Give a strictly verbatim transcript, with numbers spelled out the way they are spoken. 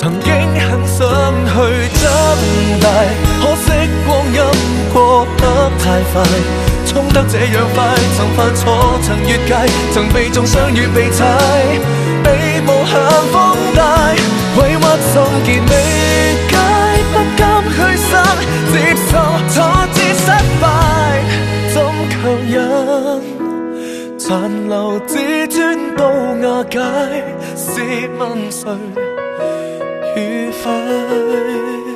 曾經很想去長大，可惜光陰過得太快，衝得這樣快，曾犯錯，曾越界，曾被中傷與被踩，被無限放大，委屈心結未解，不甘虛生，接受挫折失敗，怎強忍，殘留自尊到瓦解，試問誰愉快？